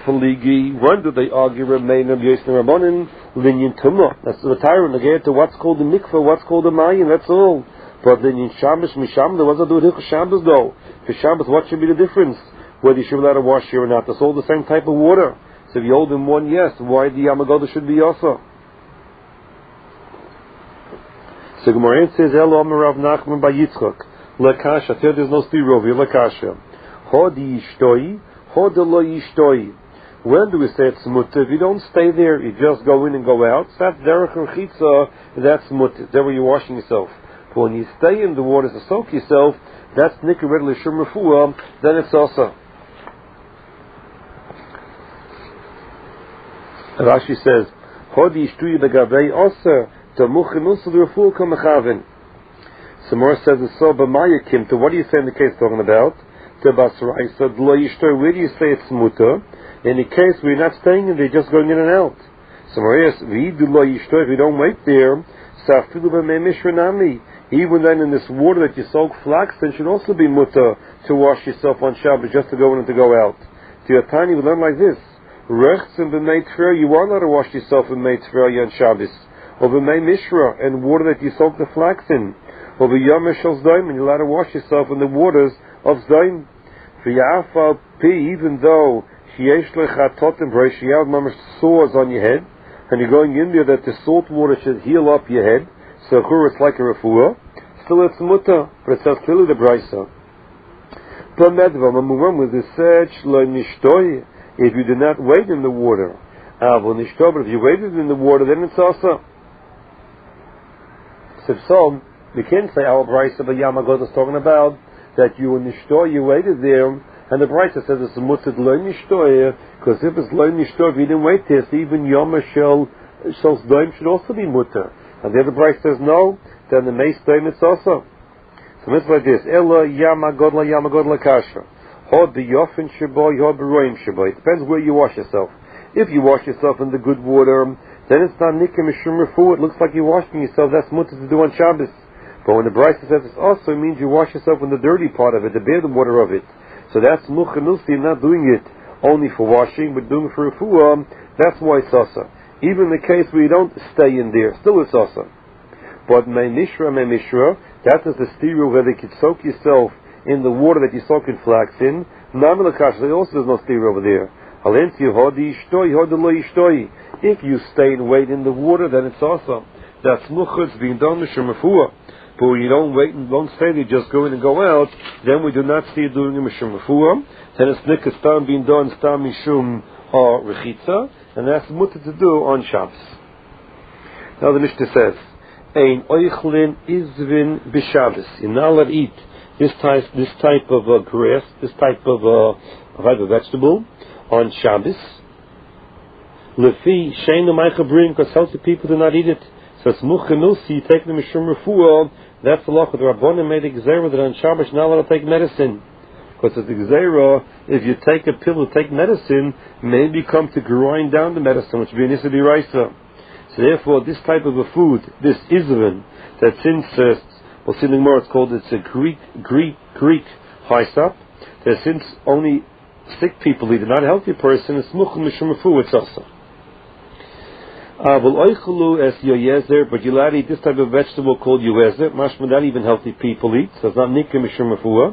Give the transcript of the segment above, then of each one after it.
Faligi, when do they argue remain of Yosef Rabbanin? Linyan Tumah. That's the tyrant. They get to what's called the mikveh, what's called the mayin, that's all. But then in Shabbos, Misham, there was a do it Shabbos though. For Shabbos, what should be the difference? Whether you should be allowed to wash here or not. That's all the same type of water. So if you hold in one, yes. Why the Yamagoda should be also? So Gemara says, Elo Amar Rav Nachman by Yitzchak. Lekasha. There's no stiro over here. Lekasha. Hodi yishtoi, hodi lo yishtoi. When do we say it's mutter? If you don't stay there, you just go in and go out. So that's derech rechitza. That's mutter. There where you're washing yourself. But when you stay in the water to soak yourself, that's nikra l'shum refuah. Then it's also. Rashi says, hodi yishtoi begavei oser tamuchin usul refuah kamechaven. Samar says it's so b'mayakim. To what do you say in the case talking about? To basrai said lo yishtoi. Where do you say it's mutter? In the case where you're not staying in there, you're just going in and out. Samar says, v'yidu lo yishtoi. If you don't wait there, safilu b'mei mishranami. Even then, in this water that you soak flax, then should also be mutter to wash yourself on Shabbos, just to go in and to go out. To your tiny, we learn like this: rechtzim b'mei tefera, you are allowed to wash yourself in mei tefera on Shabbos, or b'mei mishra, and water that you soak the flax in, or b'yom shel zdaim, and you're allowed to wash yourself in the waters of zdaim. V'yafal pi, even though sheyesh lechatotim v'reish, you have mamash sores on your head, and you're going in there that the salt water should heal up your head. So it's like a refuah. Still it's mutter, but it says clearly the brisa. But with the search if you do not wade in the water, but if you waded in the water, then it's also. So we can't say our brisa, but Yamagod is talking about that you in nishtoy, you waded there, and the brisa says it's mutter lo nishtoy, because if it's lo nishtoy, if you didn't wait there, so even yom shel zdaim should also be mutter. And the other price says no, then the mace time it's also. So it's like this: Ella yamagod la kasha. Hod b'yofin shaboy, hod b'roim shaboy. It depends where you wash yourself. If you wash yourself in the good water, then it's not nikim mishum refu. It looks like you're washing yourself. That's mutter to do on Shabbos. But when the Brisa says it also, it means you wash yourself in the dirty part of it, the bad water of it. So that's muchanusi. You're not doing it only for washing, but doing it for refuah. That's why it's also. Even in the case where you don't stay in there, still it's awesome. But may mishra, that is the stira where they could soak yourself in the water that you soak in flax in. Namalakash, also there's no stira over there. If you stay and wait in the water, then it's awesome. That's muchutz being done mishum refuah. But when you don't wait and don't stay there, just go in and go out, then we do not see you doing a mishum refuah. Then it's nikas stam being done stam mishum or rechitza. And that's mutter to do on Shabbos. Now the Mishnah says, "Ein oichlin izvin b'Shabbos." You're not allowed to eat this type of grass, this type of vegetable on Shabbos. Lefi sheinu meicha brim, because healthy people do not eat it. So it's muchanusi. You take the mishum refuah. That's the law. The Rabbanim made a gzera that on Shabbos you're not allowed to take medicine. Because it's the gzera, if you take a pill to take medicine, maybe come to grind down the medicine, which would be an issa d'oraisa. So therefore, this type of a food, this izvin, that since, we'll see in the Gemara, it's called, it's a Greek haisap, that since only sick people eat it, not a healthy person, it's muchum mishum refuah, it's also. But you're allowed to eat this type of vegetable called yuezer, mashma, not even healthy people eat, so it's not nikah mishum refuah.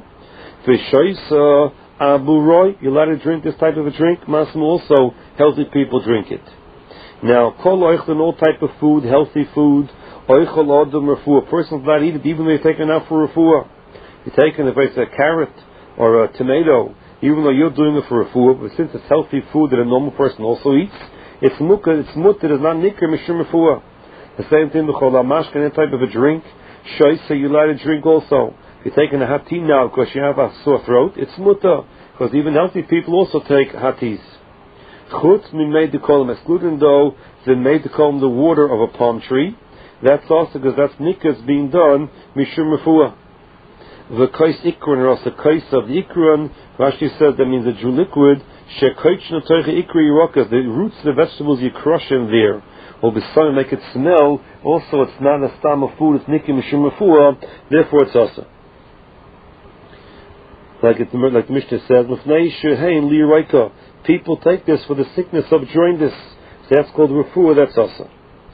Abu Roy, you're allowed to drink this type of a drink. Masm, also healthy people drink it. Now, kol oichlin, all type of food, healthy food. Oichel adam refuah. A person's not eat it even though you're taking out for refuah. You're taking, if it's a carrot or a tomato, even though you're doing it for refuah, but since it's healthy food that a normal person also eats, it's mutter, it's not nikr mishum refuah. The same thing with chol mashkan, any type of a drink. Shaisa, you're allowed to drink also. If you're taking a hot tea now because you have a sore throat, it's mutter. Because even healthy people also take hot teas. Chutz min made the column, excluding though they made the column the water of a palm tree. That's also because that's nikas being done mishum refuah. The kais ikron, or also kais of the ikron, Rashi says that means the Jew liquid. Shekoich no toiche ikri yirakas, the roots of the vegetables you crush in there. Will be sun and make it smell. Also, it's not a stam of food; it's nikim mishum refuah. Therefore, it's also. Like the Mishnah says, people take this for the sickness of jaundice. So that's called refuah, that's also.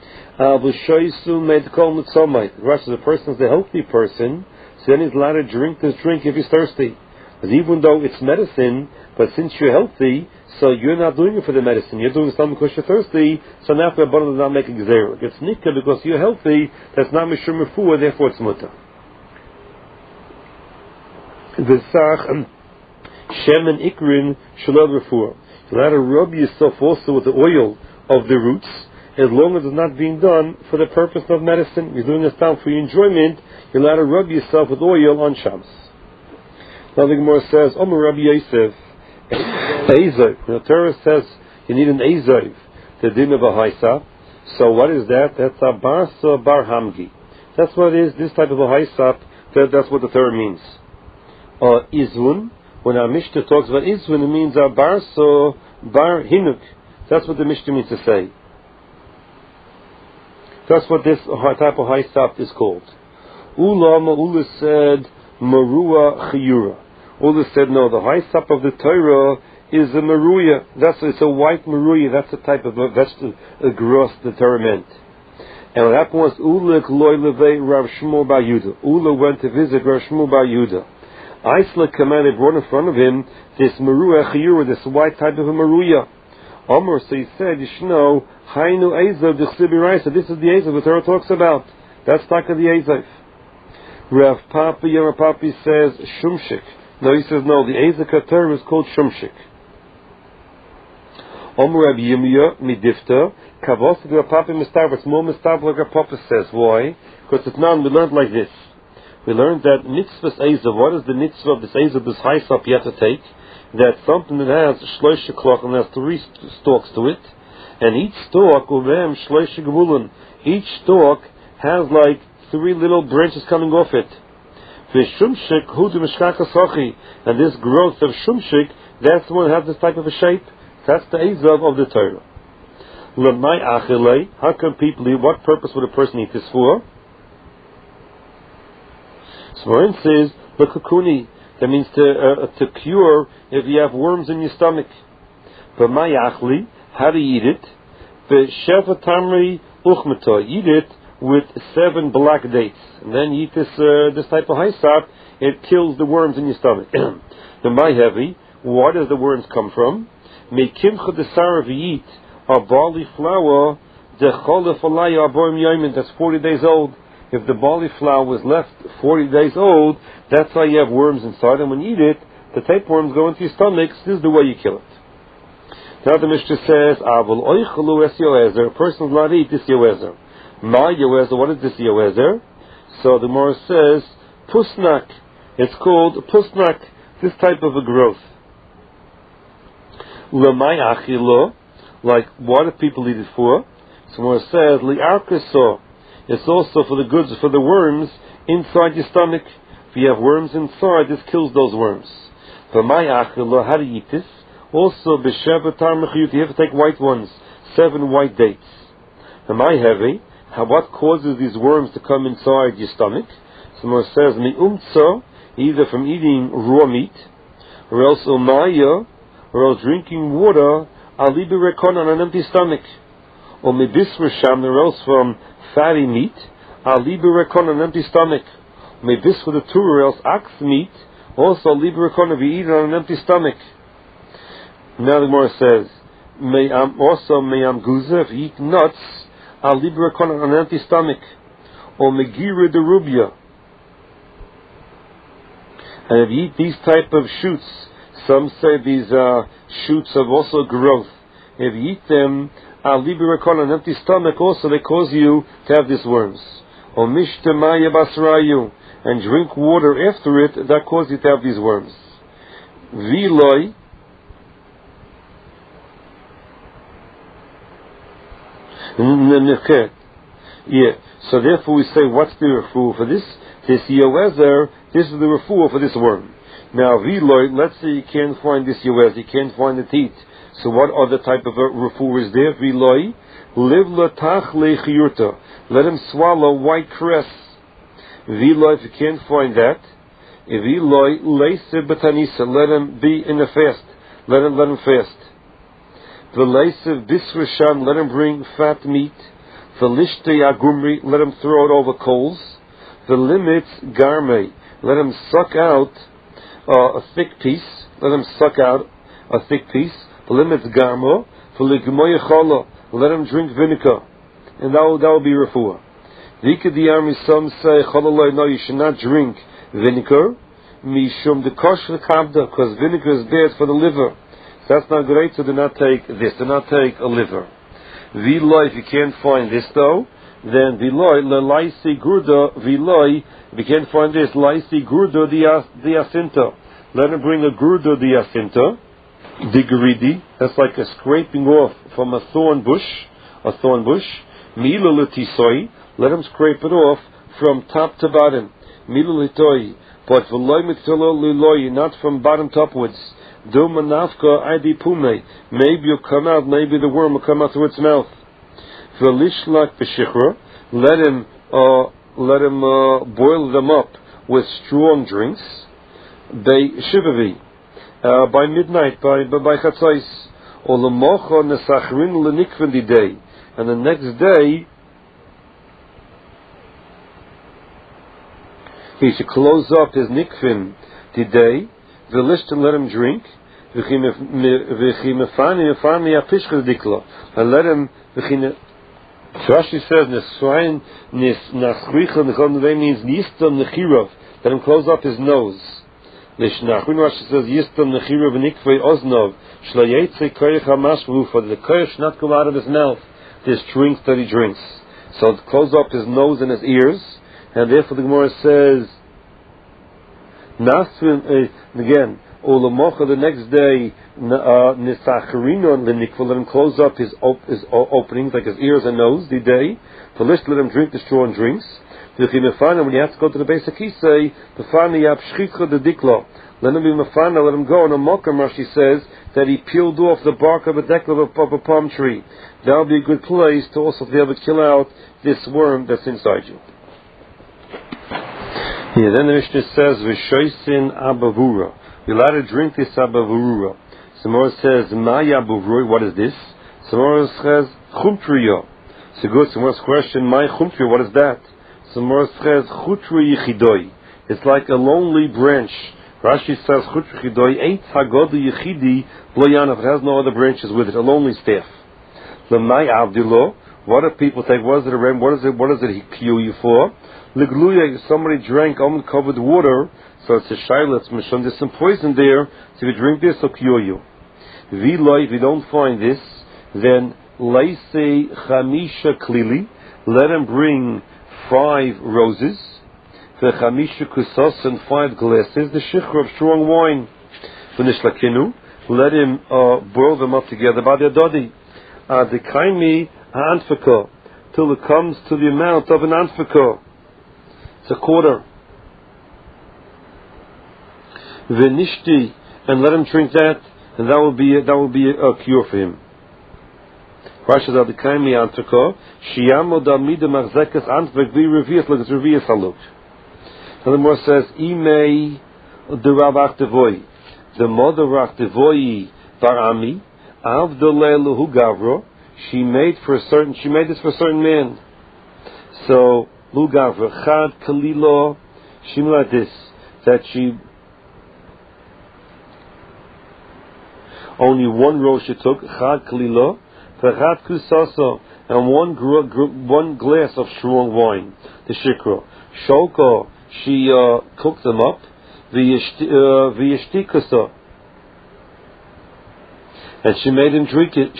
Rashi, the person is a healthy person, so then he's allowed to drink this drink if he's thirsty. Because even though it's medicine, but since you're healthy, so you're not doing it for the medicine, you're doing something because you're thirsty, so now the Rabbanan does not make a gzeira. It's nikah because you're healthy, that's not mishum refuah, therefore it's mutter. V'sach shemen ikrin shalal refuah. You're allowed to rub yourself also with the oil of the roots, as long as it's not being done for the purpose of medicine. You're doing this time for your enjoyment, you're allowed to rub yourself with oil on Shabbos. Now the Gemara says, Omer Rabbi Yosef, Eizov. The Torah says you need an Eizov, the din of a haisa. So what is that? That's a barsa bar hamgi. That's what it is, this type of a haisa, that's what the Torah means. Izun, when our Mishnah talks about Izun, it means a barsa bar hinuk. That's what the Mishnah means to say. That's what this type of haisa is called. Ula said, Marua Chiyura. Ula said, no, the haisap of the Torah is a maruya. It's a white maruya. That's the type of a vegetable, a gross the Torah meant. And what happened was, Ula Kloi Levei Rav Shmuel Bar Yehuda. Ula went to visit Rav Shmuel Bar Yehuda. Isla commanded, brought in front of him this maruya Chiyura, this white type of a maruya. Omer, so he said, Yishno, Hainu Ezav, the Chsibiraisa. This is the Ezav the Torah talks about. That's like the Ezav. Rav Papi Yama Papi says Shumshik. No, he says no. The Ezek Torah is called Shumshik. Omer Rabbi Yirmiyah Midifta Kavos Rav Papi Mistav. It's more Mistav like Rav Papa says. Why? Because it's not. We learned like this. We learned that mitzvahs Ezav. What is the mitzvah of this Ezav? This haisap you have to take. That's something that has shloisha klach and has 3 stalks to it, and each stalk uvem shloisha gevulin. Each stalk has like 3 little branches coming off it. V'shumshik hudu mishkakasachi, and this growth of shumshik, that's the one that has this type of a shape. That's the Ezav of the Torah. L'may achilei, how can people eat? What purpose would a person eat this for? Smorin says l'kukuni. That means to cure if you have worms in your stomach. B'may achli, how do you eat it? V'sheva tamri uchmata, eat it with 7 black dates, and then you eat this type of haisap. It kills the worms in your stomach. The my heavy. Where does the worms come from? Mekimcha de saraviyit, a barley flour. The cholef alaya aborim yomin. That's 40 days old. If the barley flour was left 40 days old, that's why you have worms inside. And when you eat it, the tapeworms go into your stomach. This is the way you kill it. Now the Mishnah says, "Avol oichalu es yoezer." A person is allowed to eat this yoezer. Ma yoezer, what is this yoezer? So the Gemara says, pusnak. It's called pusnak, this type of a growth. Lemay achilo, like what do people eat it for? So the Gemara says, li'arkaso. It's also for the goods, for the worms inside your stomach. If you have worms inside, this kills those worms. Lemay achilo, how do you eat this? Also, b'sheva tarmechiyut, you have to take white ones, 7 white dates. Am I heavy? What causes these worms to come inside your stomach? Someone says, mi'umtza, either from eating raw meat, or else umaya, or else drinking water, alibi rekon on an empty stomach. Or mibisrasham, or else from fatty meat, alibi rekon on an empty stomach. Mibis for the two, or else ox meat, also alibi rekon if you eat it on an empty stomach. Now the Gemara says, also mayam guza, if you eat nuts, al libra on an empty stomach, or megira de rubia. And if you eat these type of shoots, some say these shoots of also growth. If you eat them al libra on an empty stomach, also they cause you to have these worms. Or mishtamaya basrayu, and drink water after it, that causes you to have these worms. Viloi. Yeah. So therefore we say, what's the refuah for this? This yoezer, this is the refuah for this worm. Now, Viloy, let's say you can't find this yoezer, you can't find the teeth. So what other type of refuah is there? Viloy, liv latach lechiyurta. Let him swallow white cress. Viloy, if you can't find that, Viloy, leise batanisa. Let him be in a fast. Let him fast. V'leisev bisrashan, let him bring fat meat. V'lishte agumri, let him throw it over coals. V'limitz garme, let him suck out a thick piece. Let him suck out a thick piece. V'limitz garmo, v'ligmoy chola, let him drink vinegar, and that will be refuah. V'ikadiyami, some say cholaloi, no, you should not drink vinegar. Mishum de kosh l'kabda, because vinegar is bad for the liver. So that's not great, so do not take this. Do not take a liver. V'loi, if you can't find this though, then v'loi, l'laisi gurda, v'loi, if you can't find this, laisi gurda diasinta. Let him bring a gurda diasinta, digridi, that's like a scraping off from a thorn bush, Mila l'tisoi, let him scrape it off from top to bottom. Mila l'toi, but v'loi mitzolo l'loi, not from bottom to upwards. Do manafka adi pume, maybe you'll come out, maybe the worm will come out through its mouth. V'lishlak b'shichra, let him boil them up with strong drinks. By midnight, by chatzais, or l'mocha nesachrin l'nikven di day, and the next day he should close up his nikvin today, v'lishten, let him drink, and let him, Rashi says, means yistam nechirov, let him close up his nose. Rashi says, yistam nechirov nikvei oznov, shlayetze koyach hamashvu, for the koyach should not come out of his mouth, this drinks that he drinks. So close up his nose and his ears, and therefore the Gemara says, again, Ulamocha, the next day, Nisacharinon l'nikva, let him close up his openings, like his ears and nose, the day. V'lish, let him drink the strong drinks. V'chimefana, when he has to go to the base of Kisei, V'fani yapshchicha the dikla. Let him be mefana, let him go. And a Mokam, Rashi says, that he peeled off the bark of a dekla of a palm tree. That will be a good place to also be able to kill out this worm that's inside you. Yeah, then the Mishnah says, V'shoisin abavura. You're allowed to drink this abavura. Samora says, Maya abavura, what is this? Samora says, Chumtriya. So good, Samora's question, My chumtriya, what is that? Samora says, Chutri yichidoi. It's like a lonely branch. Rashi says, Chutri yichidoi, Eitz hagodu yichidi, bloyanov, it has no other branches with it, a lonely staff. Lemay avdilo, what do people take? What is it around? What is it he pew you for? Ligluya, somebody drank almond covered water, so it's a shayla, it's mishum, there's some poison there, so if you drink this, it'll cure you. V'loi, if you don't find this, then leisei chamisha klili, let him bring 5 roses, v'chamisha kusas, and 5 glasses, the shichra of strong wine, v'nishlakinu, let him boil them up together by their dodi, the kaimi ha'anfaka, till it comes to the amount of an anfaka. It's a quarter. V'nishti, and let him drink that, and that will be a cure for him. Rashi says, "The kaimi anfaka, shiyamo damida machzekas anfak v'revias like it's revias haluk." And the more says, "Imei the Rabach Devoi, the mother of Devoi barami, avdolelu hu gavro." She made this for a certain man. So Lu Gavra, Chad Kalilo, she made like this, that she only one rose she took, Chad Kalilo, Chad Kusasa, and one glass of strong wine, the Shikra. Shoko, she cooked them up, V'yashtikasa, and she made him drink it.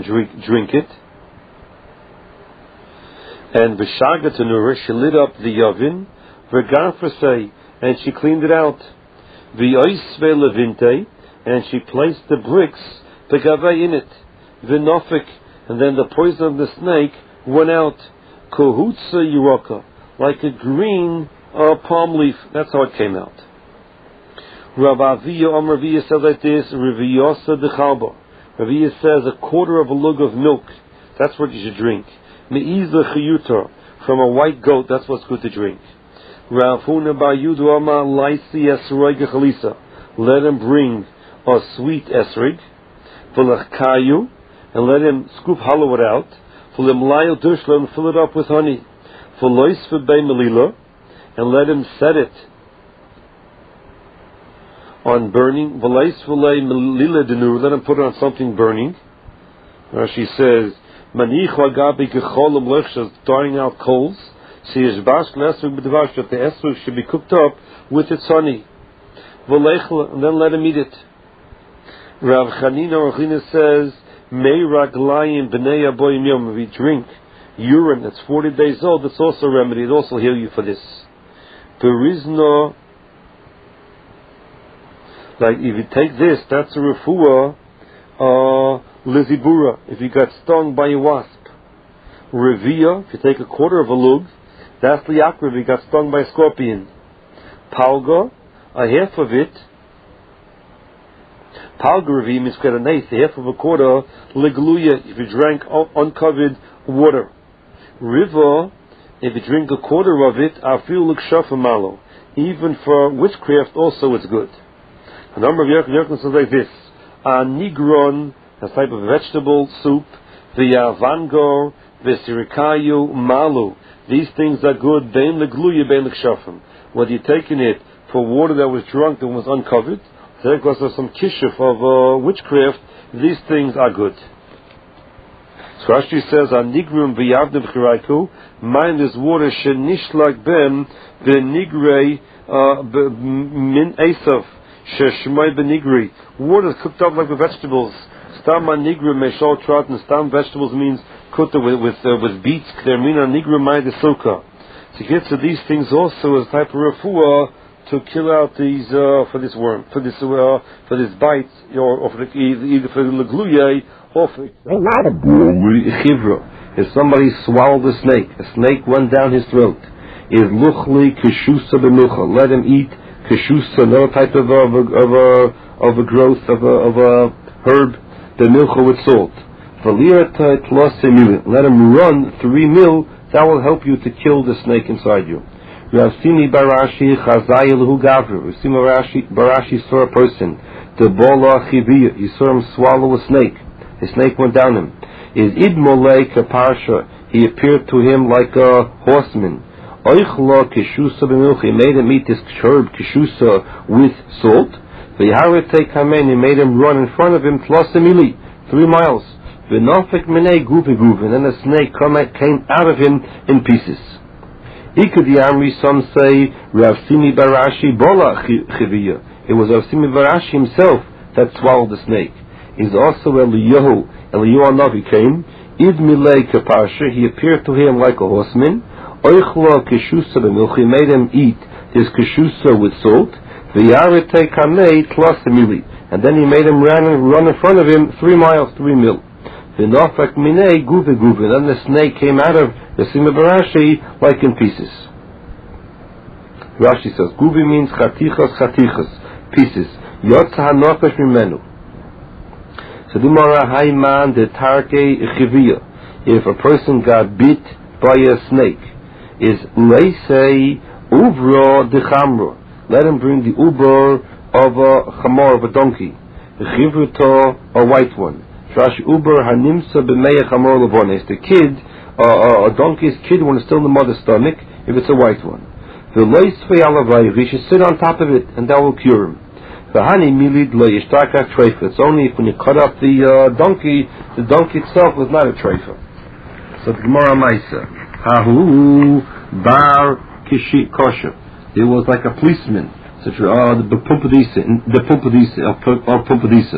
And v'shaga tanura, she lit up the oven, v'garfasei, and she cleaned it out. V'oisve levinte, and she placed the bricks, v'gavei in it. V'nofik, and then the poison of the snake went out. Kohutza yiroka, like a green palm leaf. That's how it came out. Rav Aviyah Amar Aviyah says like this, Reviyosa dechalba. Raviyah says a quarter of a lug of milk, that's what you should drink. Me'iza chiyuta, from a white goat, that's what's good to drink. Rav Huna bar Yudu Amar Laisi Esrog Chalisa, let him bring a sweet esrig. V'lechkayu, and let him scoop hollow it out. For limlayo dushla, and fill it up with honey. For lois v'bei melila, and let him set it on burning. V'lois v'lei melila denur, let him put it on something burning. Rashi says, manichu agabi gecholim lechshas, throwing out coals. Siyishbash nesrug b'devash, that the esrog should be cooked up with its honey. V'lechla, and then let him eat it. Rav Chanina says, Mei raglayim b'nei aboyim yom. If you drink urine that's 40 days old, that's also a remedy. It also heal you for this. Berizno, like if you take this, that's a refuah, lizibura, if you got stung by a wasp. Revia, if you take a quarter of a lug, that's liakra, if you got stung by a scorpion. Palga, a half of it. Palgaravi means got an eighth, half of a quarter. Legluya, if you drank uncovered water. River, if you drink a quarter of it, afil l'kshafamalo. Even for witchcraft, also it's good. A number of Yerkon says like this: a nigron, a type of vegetable soup, v'yavangor, v'sirikayu malu. These things are good. Bein legluya, bein l'kshafam. Whether you're taking it for water that was drunk that was uncovered, because of some kishuf of witchcraft, these things are good. So Rashi says, "Anigrum v'yavdev chiraiku." Mind this water shenishlak ben v'nigrei min esav sheshmai benigri. Water is cooked up like the vegetables. Stam anigrum meshal trot, and stam vegetables means cooked with beets. K'dermina anigrum mai desuka. To get to these things also is a type of refuah to kill out these for this worm, for this bite, or for either for the legluya or for chivra. If somebody swallowed a snake went down his throat. Is luchli keshusa benucha. Let him eat keshusa, another type of a growth of a herb, benucha with salt. Let him run 3 mil. That will help you to kill the snake inside you. Ravsimi Barashi Chazayilhu Gavru. Ravsimi Barashi saw a person. The Bola Chiviyah. He saw him swallow a snake. The snake went down him. Is Idmolei Kaparsha. He appeared to him like a horseman. Oichla Kishusa B'milch. He made him eat this herb Kishusa with salt. V'yaharete Kamen. He made him run in front of him Tlosemili, 3 miles. V'nofek Menei Guvi Guvi. And then the snake came out of him in pieces. Ikadiyamri, some say Rav Simi Barashi Bola Chiviyah. It was Rav Simi Barashi himself that swallowed the snake. Is also Eliyahu Navi came. Id Milei Kaparsha, he appeared to him like a horseman. Oichla Keshusa B'milch, he made him eat his Keshusa with salt. V'yarete Kamei Tlasemili, and then he made him run in front of him 3 miles, 3 mil. V'nofak Minei Guve Guve, and then the snake came out of the Sima Barashi like in pieces. Rashi says, Guvi means chatichas, pieces. Yotza hanofesh mimenu. So Dimara Haiman de Tarke Chiviyah. If a person got bit by a snake, is Leisei Uvro de Chamro. Let him bring the uber of a chamor, of a donkey. Chivruto, a white one. Trash uber hanimsa b'meya chamor levones. The kid, a donkey's kid when it's still in the mother's stomach, if it's a white one. The lois fe'alavai, he should sit on top of it, and that will cure him. The honey milid lo yishtakak treifa. It's only if when you cut up the donkey itself was not a treifa. So the Gemara Maisa, hahu bar kishi kosher. It was like a policeman, such the pumpadisa,